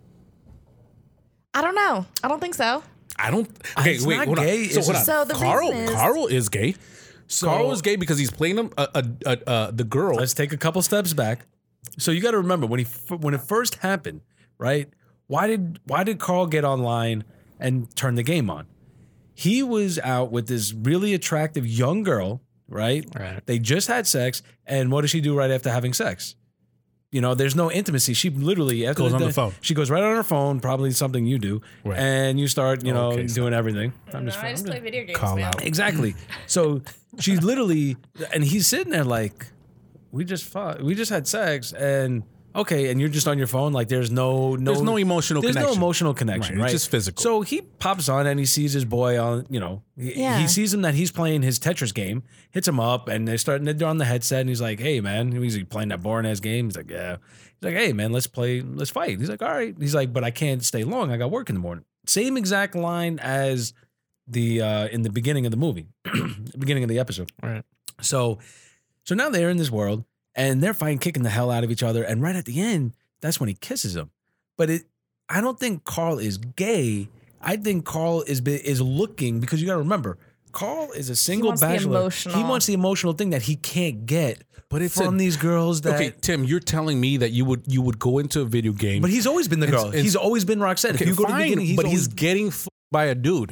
I don't know. I don't think so. I don't. Okay, It's wait, not hold gay, on. So it's hold on. just- So the Carl, reason is- Carl is gay. Carl is gay because he's playing him, uh, uh, uh, uh, the girl. Let's take a couple steps back. So you got to remember when he f- when it first happened, right? Why did why did Carl get online and turn the game on? He was out with this really attractive young girl, right? Right. They just had sex, and what does she do right after having sex? You know, there's no intimacy. She literally after Goes on the day- phone. She goes right on her phone, probably something you do, Right. and you start, you know, Okay, so- doing everything. I'm No, just, I just I'm play video games. call man. out. Exactly. So she's literally, and he's sitting there like, we just fought, we just had sex, and okay, and you're just on your phone, like there's no, no, There's no emotional there's connection. no emotional connection, Right, right? it's just physical. So he pops on and he sees his boy on, you know, he, Yeah. he sees him that he's playing his Tetris game, hits him up, and they're starting they're on the headset, and he's like, "Hey, man," he's like playing that boring ass game. He's like, "Yeah." He's like, "Hey, man, let's play, let's fight." He's like, "All right." He's like, "But I can't stay long. I got work in the morning." Same exact line as the uh in the beginning of the movie, beginning of the episode. Right. So, so now they're in this world and they're fighting, kicking the hell out of each other. And right at the end, that's when he kisses him. But it, I don't think Carl is gay. I think Carl is be- is looking because you got to remember, Carl is a single wants the bachelor. emotional. He wants the emotional thing that he can't get. But it's from a- these girls that. Okay, Tim, you're telling me that you would you would go into a video game, But he's always been the girl. it's- he's always been Roxette. okay, if you go to the fine, beginning, he's but always, he's getting f- by a dude.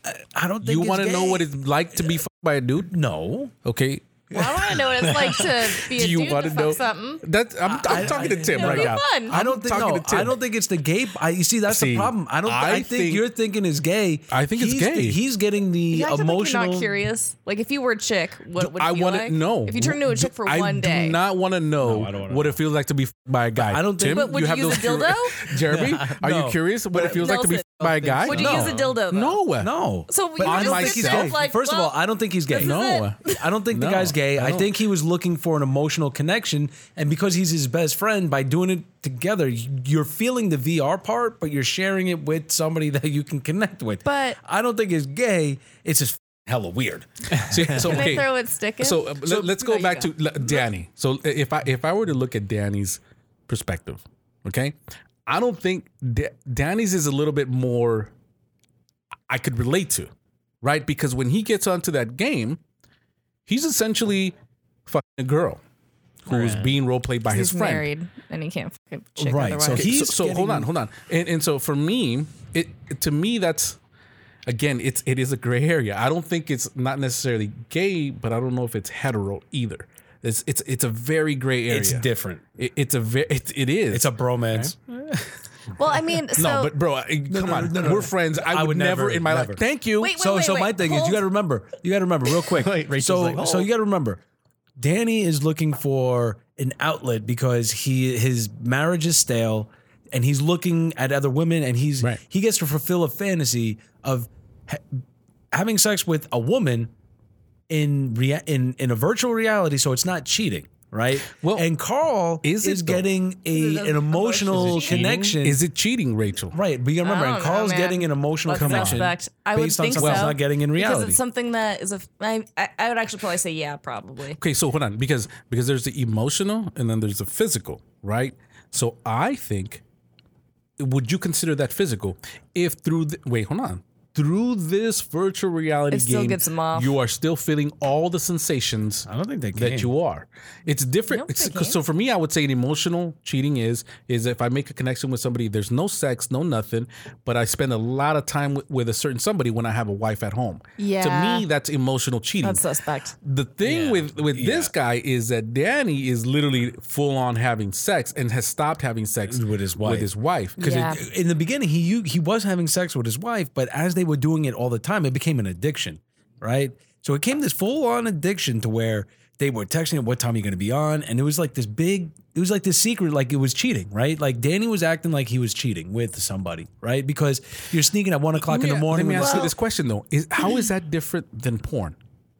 I don't think You it's want to know gay. what it's like to be f- by a dude? No. Okay. Well, I want to know what it's like to be a Do you dude want to to fuck know? something. That I'm, I'm talking to Tim It'll right be now. fun. I don't think talking no, to Tim. I don't think it's the gay. I, you see, that's See, the problem. I don't. I, I think, think- you're thinking is gay. I think it's he's, gay. He's getting the You acted like emotional. you're not curious. Like if you were a chick, what would I it be want like? to know. If you turn into a chick for I one day. do not want to know No, I don't wanna what know. it feels like to be f- by a guy. I don't think- Tim, But would you have use those a dildo? curi- Jeremy, are No. you curious what it feels like to be f- Nelson, by a guy? Would you No. use a dildo? Though? No. No. So But you I just don't sit think he's there gay. like, First of well, all, I don't think he's gay. this is No. I don't think the No, guy's gay. I I don't. think he was looking for an emotional connection, and because he's his best friend, by doing it together, you're feeling the V R part, but you're sharing it with somebody that you can connect with. But- I don't think it's gay. It's his hella weird. See, so Can okay, I throw it stick in? so uh, let, let's go there you back go. to l- Danny. So if I if I were to look at Danny's perspective, okay, I don't think Da- Danny's is a little bit more I could relate to, right? Because when he gets onto that game, he's essentially fucking a girl who's being role played by his He's friend. married and he can't fuck a chick Right, so otherwise. he- So, He's so hold getting- on, hold on, and and so for me, it to me that's again, it's it is a gray area. I don't think it's not necessarily gay, but I don't know if it's hetero either. It's it's it's a very gray area. It's different. It, it's a very it, it is. It's a bromance. well, I mean, so no, but bro, I- come no, on, no, no, we're no. friends. I, I would, would never, never, in my never. life. Thank you. Wait, wait, So, wait, so wait. my thing is, Hold. you got to remember, you got to remember real quick. Wait, Rachel's so, like, so oh. you got to remember, Danny is looking for an outlet because he his marriage is stale, and he's looking at other women, and he's Right. he gets to fulfill a fantasy of ha- having sex with a woman in rea- in in a virtual reality, so it's not cheating. Right. Well, and Carl is is, it though? getting a Is it an emotional emotional cheating? connection. Is it cheating, Rachel? Right, but you gotta remember, I and don't know, Carl's man. getting an emotional What's connection suspect? I would based on think something so, he's not getting in reality. because it's something that is a. I, I I would actually probably say yeah, probably. Okay, so hold on, because because there's the emotional and then there's the physical, right? So I think, would you consider that physical if through the, wait, hold on, through this virtual reality It still game, gets 'em off. you are still feeling all the sensations I don't think they can. that you are. It's different. You don't think It's- they so for me, I would say an emotional cheating is is if I make a connection with somebody, there's no sex, no nothing, but I spend a lot of time with, with a certain somebody when I have a wife at home. Yeah. To me, that's emotional cheating. That's suspect. The thing Yeah. with with this guy is that Danny is literally full on having sex and has stopped having sex With his wife. With his wife. Because Yeah. in the beginning, he you, he was having sex with his wife, but as they were doing it all the time, it became an addiction, right? So it came this full on addiction to where they were texting at what time are you going to be on, and it was like this big, it was like this secret, like it was cheating, right? Like Danny was acting like he was cheating with somebody, right? Because you're sneaking at one o'clock in the Let me- morning. Let me with- ask you Well- this question though: Is how is that different than porn?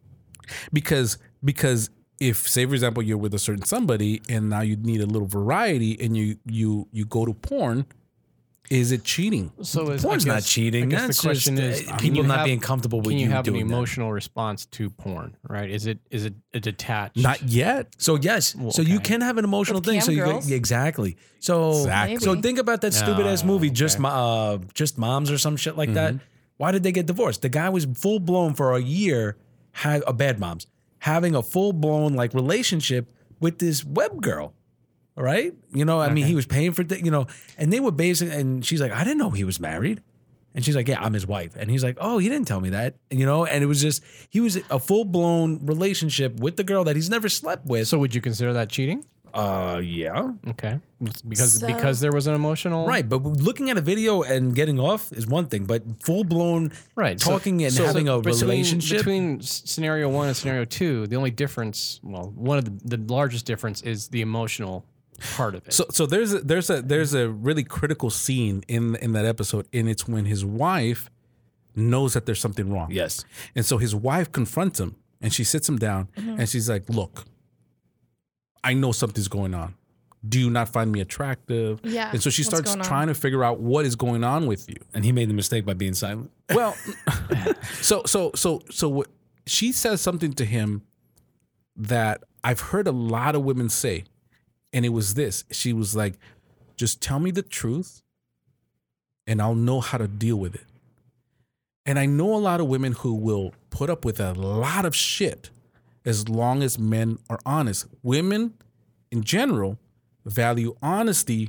Because because if say for example you're with a certain somebody and now you need a little variety and you you you go to porn, is it cheating? So is, Porn's I not guess- cheating. I guess That's the question just, is, uh, can people you not have- being comfortable with Can you you have an doing that. emotional response to porn? Right? Is it is it a detached? Not yet. So yes, so you okay. can have an emotional With thing. cam So you girls? go, exactly. So Exactly. so think about that stupid ass No, movie, just okay. Mo- uh, just moms or some shit like that. Why did they get divorced? The guy was full blown for a year, had a bad moms having a full blown like relationship with this web girl. All right, you know, I mean, he was paying for, th- you know, and they were basically, and she's like, I didn't know he was married. And she's like, yeah, I'm his wife. And he's like, oh, he didn't tell me that. And, you know, and it was just, he was a full blown relationship with the girl that he's never slept with. So would you consider that cheating? Uh, yeah. Okay, because So- because there was an emotional Right. But looking at a video and getting off is one thing, but full blown right so- talking and so- having a between- relationship. between s- scenario one and scenario two. The only difference, well, one of the, the largest difference is the emotional part of it. So so there's a, there's a there's a really critical scene in in that episode, and it's when his wife knows that there's something wrong. yes. And so his wife confronts him and she sits him down and she's like, look, I know something's going on. Do you not find me attractive? Yeah, And so she what's starts going on? trying to figure out what is going on with you. And he made the mistake by being silent. Well, so so so so what she says something to him that I've heard a lot of women say, and it was this. She was like, just tell me the truth and I'll know how to deal with it. And I know a lot of women who will put up with a lot of shit as long as men are honest. Women in general value honesty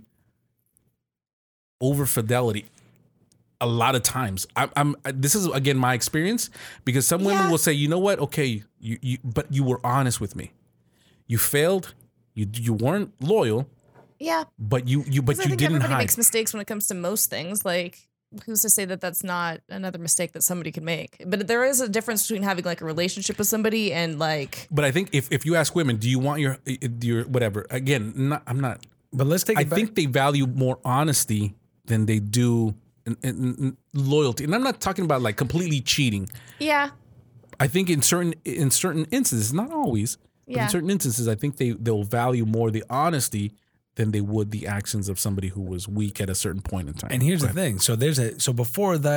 over fidelity a lot of times. I'm, I'm this is again my experience, because some women Yeah. will say, you know what, okay, you, you but you were honest with me. You failed, you you weren't loyal, Yeah, but you you but 'cause I you think didn't everybody hide. makes mistakes when it comes to most things. Like, who's to say that that's not another mistake that somebody could make? But there is a difference between having like a relationship with somebody and like. But I think if, if you ask women, do you want your your whatever? Again, not, I'm not. But let's take it I back. think they value more honesty than they do in, in, in loyalty. And I'm not talking about like completely cheating. Yeah, I think in certain in certain instances, not always, but Yeah. in certain instances, I think they they'll value more the honesty than they would the actions of somebody who was weak at a certain point in time. And here's Go the ahead. thing. So there's a so before that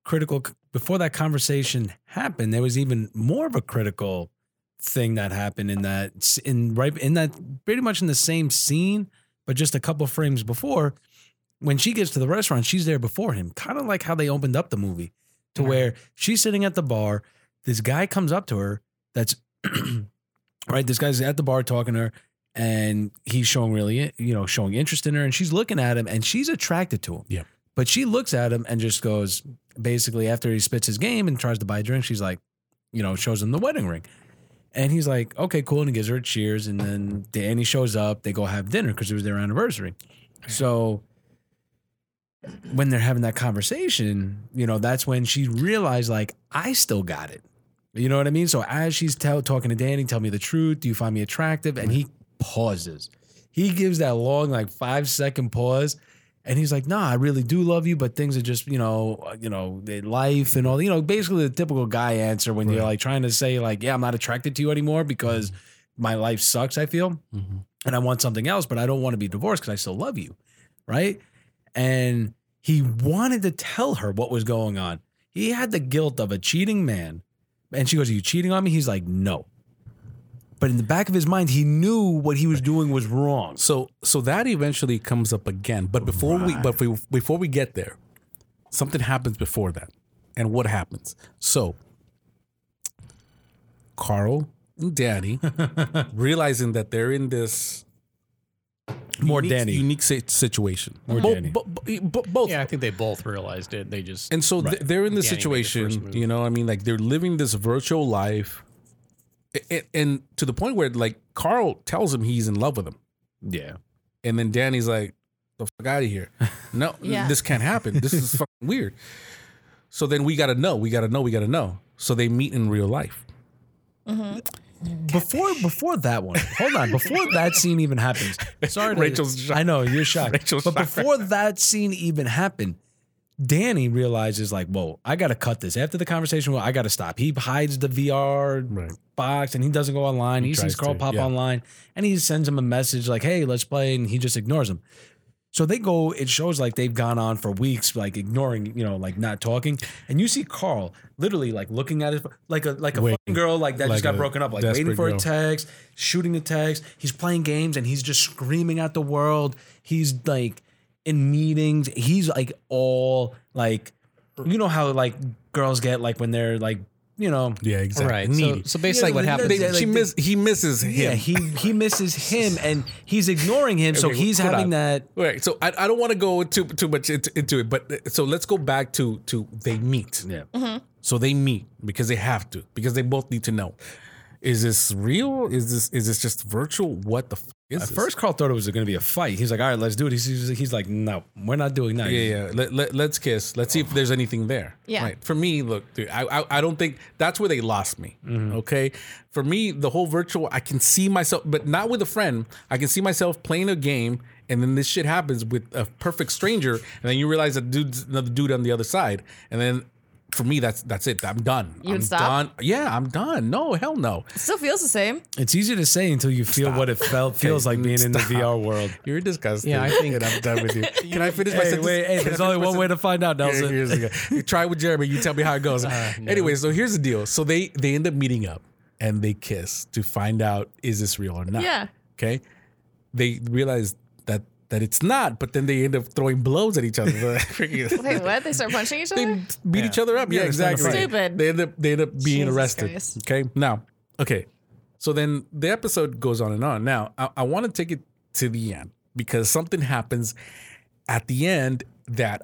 critical before that conversation happened. There was even more of a critical thing that happened in that in right in that pretty much in the same scene, but just a couple frames before. When she gets to the restaurant, she's there before him, kind of like how they opened up the movie, to Right. where she's sitting at the bar. This guy comes up to her. That's right. This guy's at the bar talking to her, and he's showing really, you know, showing interest in her, and she's looking at him, and she's attracted to him. Yeah. But she looks at him and just goes, basically, after he spits his game and tries to buy a drink, she's like, you know, shows him the wedding ring. And he's like, okay, cool. And he gives her a cheers. And then Danny shows up. They go have dinner because it was their anniversary. So when they're having that conversation, you know, that's when she realized, like, I still got it. You know what I mean? So as she's tell, talking to Danny, tell me the truth. Do you find me attractive? And he pauses. He gives that long, like five second pause. And he's like, nah, I really do love you, but things are just, you know, you know, life and all, you know, basically the typical guy answer when you're like trying to say like, yeah, I'm not attracted to you anymore because my life sucks, I feel. Mm-hmm. And I want something else, but I don't want to be divorced because I still love you. Right. And he wanted to tell her what was going on. He had the guilt of a cheating man. And she goes, are you cheating on me? He's like, no. But in the back of his mind, he knew what he was doing was wrong. So so that eventually comes up again. But before we but we, before we get there, something happens before that. And what happens? So Carl and Danny, realizing that they're in this More unique, Danny. unique si- situation. More Bo- Danny. bo- bo- bo- both. Yeah, I think they both realized it. They just And so th- they're in this Danny made the first situation, move. you know, I mean, like they're living this virtual life. A- a- And to the point where like Carl tells him he's in love with him. Yeah. And then Danny's like, the fuck out of here. No, Yeah. this can't happen. This is fucking weird. So then we got to know, we got to know, we got to know. So they meet in real life. Before before that one, hold on. Before that scene even happens, sorry, to, Rachel's shocked. I know you're shocked. Rachel's but shocked. before that scene even happened, Danny realizes like, whoa, I got to cut this. After the conversation, well, I got to stop. He hides the V R Right. box and he doesn't go online. He, He sees tries Carl to, pop yeah. online and he sends him a message like, hey, let's play, and he just ignores him. So they go, it shows like they've gone on for weeks, like ignoring, you know, like not talking. And you see Carl literally like looking at it like a like a Waiting. fucking girl like that Like just got a broken up, like waiting desperate for girl. a text, shooting the text. He's playing games and he's just screaming at the world. He's like in meetings. He's like all like, you know how like girls get like when they're like, you know, Yeah, exactly. right. So, Needy. so basically, Yeah, what like, happens? they- They- like she they- miss, he misses him. yeah, he he misses him and he's ignoring him. so Okay, he's hold having on. that. Right. So I, I don't want to go too too much into, into it, but uh, so let's go back to to they meet. Yeah. So they meet because they have to, because they both need to know. Is this real? Is this is this just virtual? What the f- is At this? first, Carl thought it was going to be a fight. He's like, all right, let's do it. He's, he's, he's like, no, we're not doing that. Yeah, yeah. Let, let, let's kiss. Let's see if there's anything there. Yeah. Right. For me, look, dude, I, I I don't think that's where they lost me. Mm-hmm. Okay. For me, the whole virtual, I can see myself, but not with a friend. I can see myself playing a game, and then this shit happens with a perfect stranger, and then you realize that dude's another dude on the other side, and then. For me, that's that's it. I'm done. You would I'm stop? done. Yeah, I'm done. No, hell no. It still feels the same. It's easy to say until you feel what it felt feels like being in the Stop. V R world. You're disgusting. Yeah, I think- and I'm done with you. Can I finish my Hey, sentence? wait, hey, Can I there's finish only my one way sentence? to find out, Here- Nelson. here's the guy. You try with Jeremy. You tell me how it goes. Anyway, so here's the deal. So they they end up meeting up and they kiss to find out is this real or not. Yeah. Okay. They realize that that it's not, but then they end up throwing blows at each other. Freaking- Wait, what? They start punching each other? they beat each other up. Yeah, Yeah, they're starting to exactly. fight. Stupid. They end up they end up being Jesus arrested. Christ. Okay. Now, okay. So then the episode goes on and on. Now, I, I want to take it to the end because something happens at the end that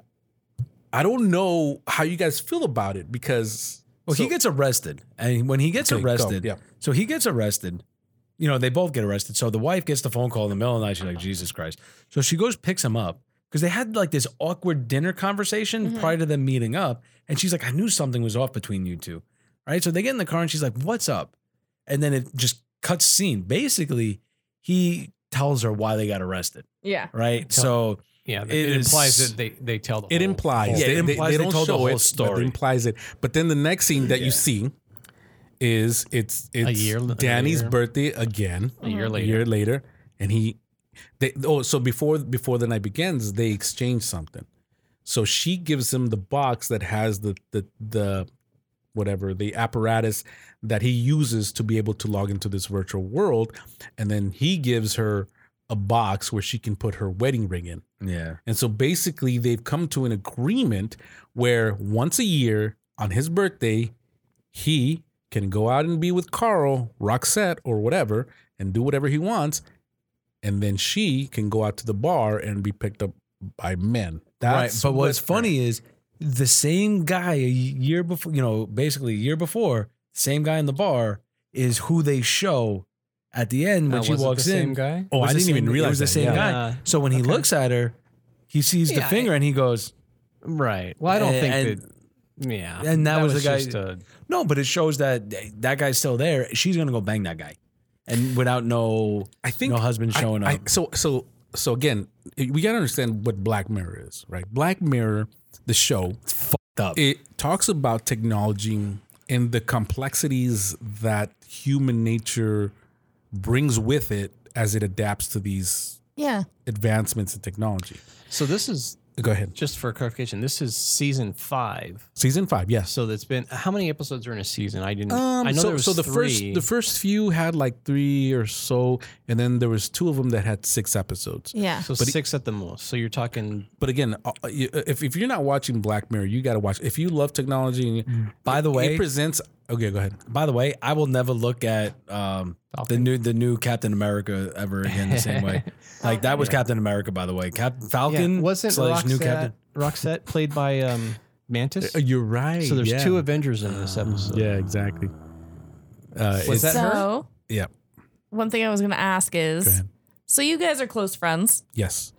I don't know how you guys feel about it because Well, he so- gets arrested, and when he gets Okay, go, arrested, yeah. so he gets arrested. You know, they both get arrested. So the wife gets the phone call in the middle of the night. She's like, Jesus Christ. So she goes, picks him up because they had like this awkward dinner conversation prior to them meeting up. And she's like, I knew something was off between you two. All right. So they get in the car and she's like, what's up? And then it just cuts scene. Basically, he tells her why they got arrested. Yeah. Right. So Yeah, it, It implies is- that they they tell the it whole- implies. Yeah, it they, they- implies they they don't told the show whole it, but story. it implies it. But then the next scene that you Yeah. see is it's it's year- a Danny's year. birthday again. a year A later. year later, and he, they oh so before before the night begins, they exchange something. So she gives him the box that has the the the whatever the apparatus that he uses to be able to log into this virtual world, and then he gives her a box where she can put her wedding ring in. Yeah. And so basically they've come to an agreement where once a year on his birthday, he can go out and be with Carl, Roxette, or whatever, and do whatever he wants. And then she can go out to the bar and be picked up by men. Right. But what's funny is the same guy a year before, you know, basically a year before, same guy in the bar is who they show at the end when Uh, she was it walks the in. same guy? Oh, It was I the didn't same- even it realize was the the same same guy. guy. So when he looks at her, he sees the Yeah, finger and he goes, Right. Well, I don't And- think and- that. Yeah. and that was the guy- just a- no, but it shows that that guy's still there. She's gonna go bang that guy, and without no, I think no husband I- showing I- up. so so so again, we got to understand what Black Mirror is, right? Black Mirror, the show, Fucked up. it talks about technology and the complexities that human nature brings with it as it adapts to these Yeah. advancements in technology. So this is Go ahead. just for clarification. This is season five. Season five, yes. So that's been how many episodes are in a season? I didn't. Um, I know so, there was so the three. first the first few had like three or so, and then there was two of them that had six episodes. Yeah. So but it- six at the most. So you're talking. But again, uh, you- if if you're not watching Black Mirror, you got to watch. If you love technology, By the way, it presents. Okay, go ahead. by the way, I will never look at um, the new the new Captain America ever again the same way. Like that was Captain America, by the way. Cap Falcon wasn't slash new Captain. Roxette, Roxette played by um, Mantis? Uh, You're right. So there's yeah. two Avengers in this episode. Yeah, exactly. Uh, Was it's- that her? So Yeah. one thing I was gonna ask Go is, ahead. so you guys are close friends. Yes.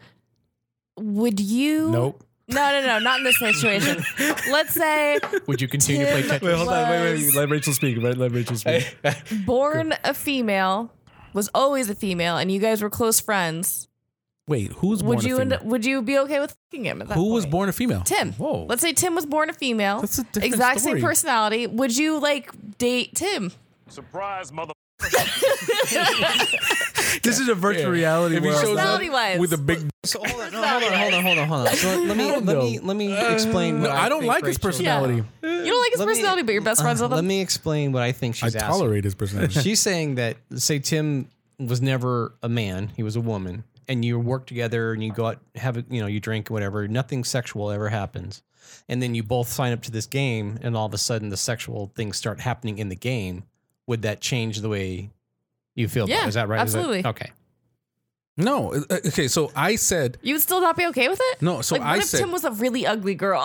Would you? Nope. No, no, no, not in this situation. Let's say Would you continue to play Tim- Tetris? Wait, hold on. Wait, wait, Was- wait. Let Rachel speak. Right? Let Rachel speak. born a female, was always a female, and you guys were close friends. Wait, who's born Would you a end female? up, would you be okay with fucking him at that Who was point? born a female? Tim. Whoa. Let's say Tim was born a female. That's a different exact story. same personality. Would you like date Tim? Surprise, mother. This is a virtual reality If he world. shows up Personality-wise. with a big. So hold on, no, hold on, hold on, hold on, hold on. So let me Hell let no. me let me explain. No, what I don't think like his Rachel- personality. You don't like his Let me- personality, but you're best friends with Let him. me explain what I think I she's asking. tolerate his personality. She's saying that say Tim was never a man; he was a woman, and you work together and you go out have a, you know you drink whatever. Nothing sexual ever happens, and then you both sign up to this game, and all of a sudden the sexual things start happening in the game. Would that change the way you feel? about it? Yeah, Is that right? Is that- absolutely. okay. No. uh, Okay. So I said You would still not be okay with it? no. So like, what I if said Tim was a really ugly girl,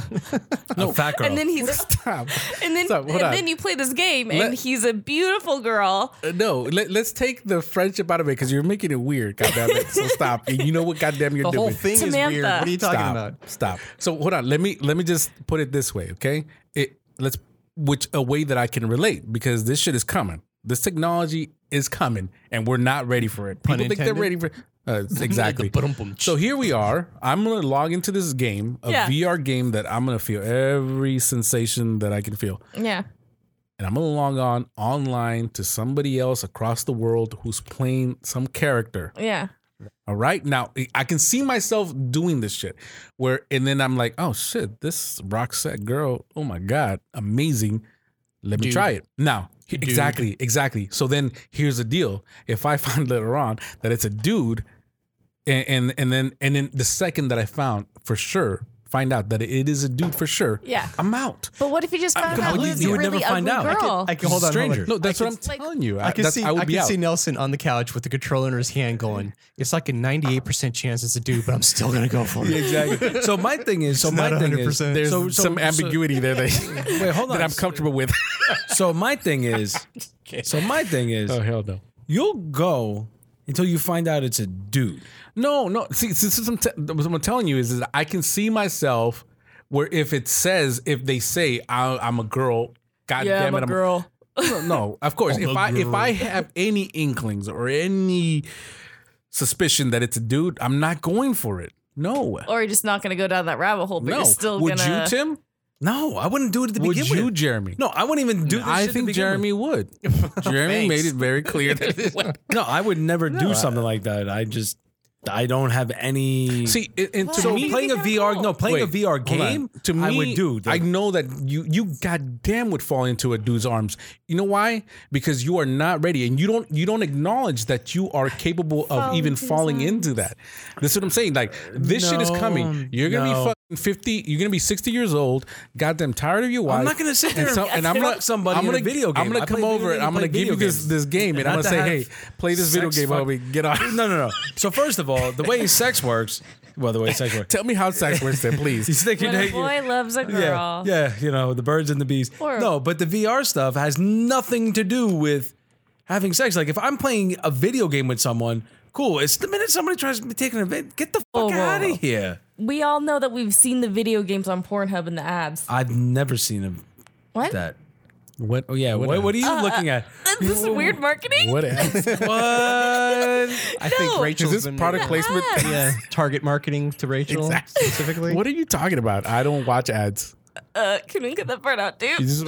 No, fat girl. and then he's a, stop. and then Stop, hold and on. then you play this game, Let- and he's a beautiful girl. Uh, no, let, let's take the friendship out of it because you're making it weird. Goddamn it! So stop. And you know what? Goddamn, you're The doing. whole thing is Samantha. weird. What are you talking Stop. about? Stop. So hold on. Let me let me just put it this way, okay? It let's which a way that I can relate because this shit is coming. This technology is coming, and we're not ready for it. People Pun think they're intended? ready for uh, exactly. So here we are. I'm gonna log into this game, a Yeah. V R game that I'm gonna feel every sensation that I can feel. Yeah. And I'm gonna log on online to somebody else across the world who's playing some character. Yeah. All right. Now I can see myself doing this shit where, and then I'm like, oh shit, this Roxette girl, oh my God, amazing. Let me Dude. try it. Now, he- exactly, exactly. So then here's the deal. If I find later on that it's a dude, and, and, and then, and then the second that I found for sure, find out that it is a dude for sure. Yeah. I'm out. But what if you just found How out would it you- was you a would really never find ugly out. I girl? I can hold on, Stranger. hold on. No, that's I what I'm can- telling you. I can That's- see I would I be can out. see Nelson on the couch with the controller in his hand going, it's like a ninety-eight percent chance it's a dude, but I'm still going to go for it. exactly. So my thing is, so It's my not thing is, one hundred percent. There's so, so, some so- ambiguity there that, Wait, hold on. that I'm comfortable with. So my thing is, so my thing is, Oh hell no. you'll go until you find out it's a dude. No, no. See, this is what I'm, t- what I'm telling you is, is I can see myself where if it says, if they say I, I'm a girl, God Yeah, damn I'm it, a girl. No, no, of course. if I if I have any inklings or any suspicion that it's a dude, I'm not going for it. No, Or you're just not going to go down that rabbit hole, but no. you're still Would going to. you, Tim? No, I wouldn't do it at the Would beginning. you, Jeremy? No, I wouldn't even do this. I shit to think begin Jeremy would. Jeremy Thanks. made it very clear that with. No, I would never do something like that. I just I don't have any. See, and, and to so me, playing a V R, no, playing Wait, a V R hold on. game, To me, I would do. I know that you you goddamn would fall into a dude's arms. You know why? Because you are not ready, and you don't you don't acknowledge that you are capable of Fall even into his falling arms. into that. That's what I'm saying. Like this shit is No, coming. You're gonna no. be fucking fifty. You're gonna be sixty years old. Goddamn tired of your wife. I'm not gonna sit there and, so, and and I'm fuck gonna somebody I'm in a gonna, video game. I'm gonna I play come video over and games, I'm I gonna play give you video this games. this game, and Not I'm gonna to say, have hey, play this video sex game, fuck- homie. Get on. No, no, no. So first of all, the way sex works, well, the way sex works, Tell me how sex works, then, you please. stick your When a dick. boy loves a girl. Yeah, yeah, you know, the birds and the bees. Or- no, but the V R stuff has nothing to do with having sex. Like if I'm playing a video game with someone, cool. It's the minute somebody tries to be taking a vid, get the fuck Whoa, whoa, out whoa. of here. We all know that we've seen the video games on Pornhub and the ads. I've never seen a, What? that. What? Oh yeah, what, what, are you looking at? This is weird marketing. What? Is What? I think No. Rachel's this been product placement? yeah, target marketing to Rachel Exactly. specifically. What are you talking about? I don't watch ads. Uh, can we get that part out, dude? You, just,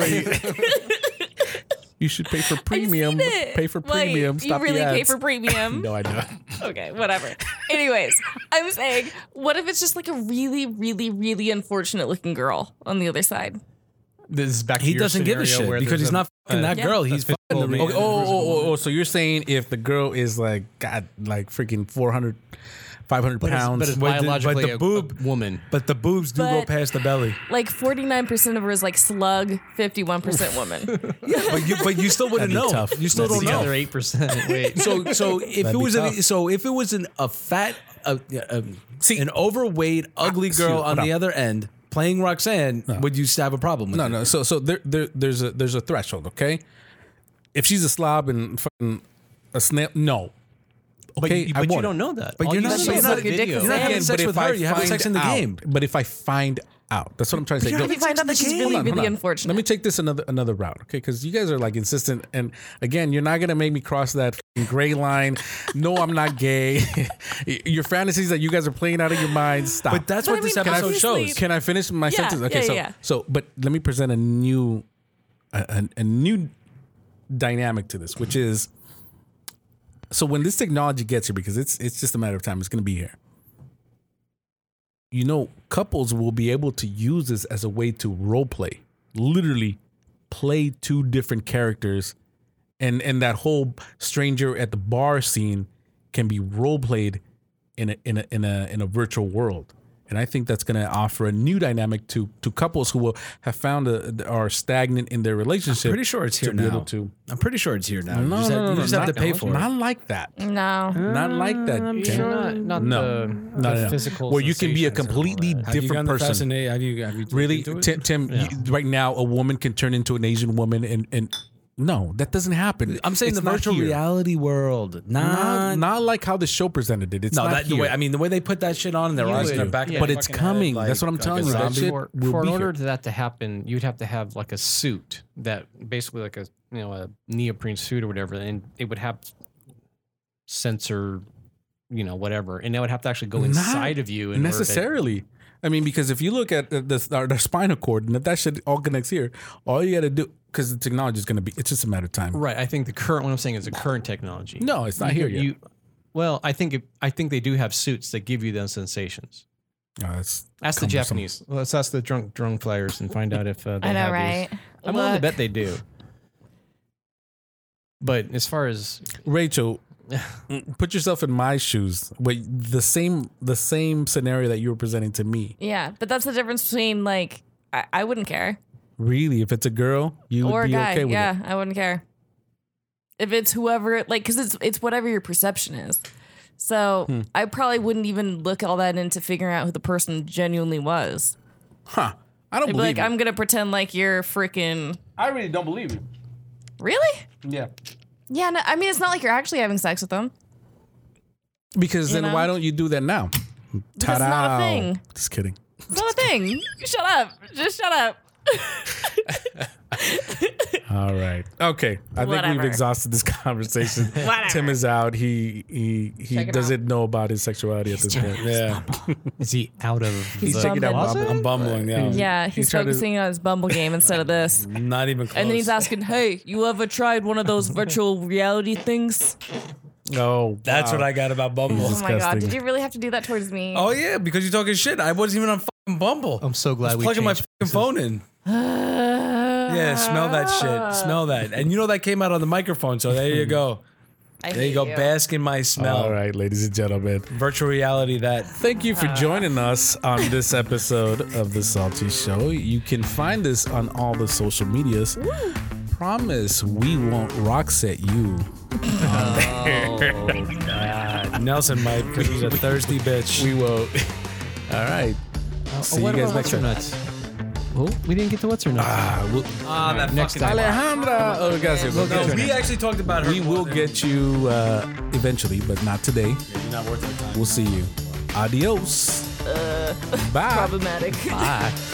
you should pay for premium. I've seen it. Pay for Wait, premium. Stop you really the ads. pay for premium? No, I don't. Okay, whatever. Anyways, I'm saying, what if it's just like a really, really, really unfortunate looking girl on the other side? This is back to He your doesn't give a scenario shit where because there's he's a- not fucking that Yeah. girl. He's fucking the physical- Okay, oh, oh, oh, oh, so you're saying if the girl is like, God, like freaking four hundred, five hundred but it's, pounds. but it's But the- but biologically the a, boob- a woman. But the boobs do go But- past the belly. Like forty-nine percent of her is like slug, fifty-one percent woman. But you, but you still wouldn't That'd know. be tough. You still That'd don't be know. The other eight percent. Wait. So so if it That'd be was a, tough. so if it was an, a fat a, a, See- an overweight ugly see, girl hold on on. the other end playing Roxanne, would you have a problem with No, it? no. So, so there, there, there's a, there's a threshold. Okay, if she's a slob and fucking a snail, no. But, Okay, you, I but you want it. don't know that. But All you're you not- see you're is not- the your dick video. is You're not in. having sex but with if her. I You're having find sex in the out- game. But if I find out, that's what I'm trying to say. you're What Go- if you find out that she's Hold really, Hold on, hold really on. unfortunate? Let me take this another another route, okay? Because you guys are like insistent, and again, you're not gonna make me cross that f***ing gray line. No, I'm not gay. Your fantasies that you guys are playing out of your minds. Stop. But that's But what I this mean, episode obviously- shows. Can I finish my Yeah, sentence? Okay, yeah, so yeah. so, but let me present a new a, a, a new dynamic to this, which is so when this technology gets here, because it's it's just a matter of time, it's going to be here. You know, couples will be able to use this as a way to role play, literally play two different characters, and and that whole stranger at the bar scene can be role played in a in a in a in a virtual world. And I think that's going to offer a new dynamic to to couples who will have found a, are stagnant in their relationship. Pretty sure it's here to be now. able to. I'm pretty sure it's here now. No, you just, no, have, no, you no, just have not- to pay for Not it. like that. No. Not like that. I'm Tim. sure not, not No. the, No, the no, no. physical Where you can be a sensations and all completely that. Have you different gotten the person. fascina- Have you have you Really, looked into Tim, it? Tim Yeah. you, right now, a woman can turn into an Asian woman, and and no, that doesn't happen. I'm saying It's the not virtual here. reality world, not, Not, not like how the show presented it. It's no not that the here. way. I mean, the way they put that shit on and their You eyes and their would- back, yeah. of but their it's fucking coming. head, That's what I'm like a telling you. That zombie. shit for, will for be in order here. to that to happen, you'd have to have like a suit that basically like a you know a neoprene suit or whatever, and it would have sensor, you know, whatever, and it would have to actually go Not inside of you. In order to- necessarily. I mean, because if you look at the, the, our- the spinal cord and if that shit all connects here, all you got to do, because the technology is going to be, it's just a matter of time. right. I think the current. What I'm saying is the current technology. No, it's not You- here yet. You, well, I think it, I think they do have suits that give you those sensations. Oh, that's Ask the cumbersome. Japanese. Let's ask the drunk drunk flyers and find out if uh, they I know, have right? these. I'm willing to Look. bet they do. But as far as Rachel, put yourself in my shoes. Wait, the same the same scenario that you were presenting to me. Yeah, but that's the difference between like I, I wouldn't care Really, if it's a girl, you or would a be guy. okay with yeah, it. I wouldn't care if it's whoever like because it's it's whatever your perception is. So Hmm. I probably wouldn't even look all that into figuring out who the person genuinely was. Huh? I don't I'd be believe like, it. I'm gonna pretend like you're freaking. I really don't believe it. Really? Yeah. Yeah. No, I mean, it's not like you're actually having sex with them. Because You then know? why don't you do that now? That's not a Ta-da. thing. Just kidding. It's not a thing. Shut up. Just shut up. All right. Okay. I think Whatever. we've exhausted this conversation. Whatever. Tim is out. He he he Check it doesn't know about his sexuality at this point. Yeah, is he out of He's the checking out closet? I'm bumbling. Yeah, Yeah, he's tried to- focusing on his Bumble game instead of this. not even close. And then he's asking, "Hey, you ever tried one of those virtual reality things?" Oh, That's wow. what I got about Bumble. Oh my god! Disgusting. Did you really have to do that towards me? Oh yeah, because you're talking shit. I wasn't even on fucking Bumble. I'm so I glad was we plugging my changed fucking phone in. Yeah, smell that shit. Smell that. And you know that came out on the microphone, so there you go. I There you hate go. Bask in my smell. All right, ladies and gentlemen. Virtual reality that. Thank you for joining us on this episode of The Salty Show. You can find us on all the social medias. Promise we won't rock set you. God. Nelson might because he's a thirsty bitch. We will. All right. See what you guys about next what's her time. nuts? Oh, we didn't get to what's her nuts. Ah, we'll, Ah, that next fucking time. Alejandra. Oh, guys, we'll No, get you. we actually talked about her. We will get you uh, eventually, but not today. You're not worth our time. We'll see you. Adios. Bye. Problematic. Bye.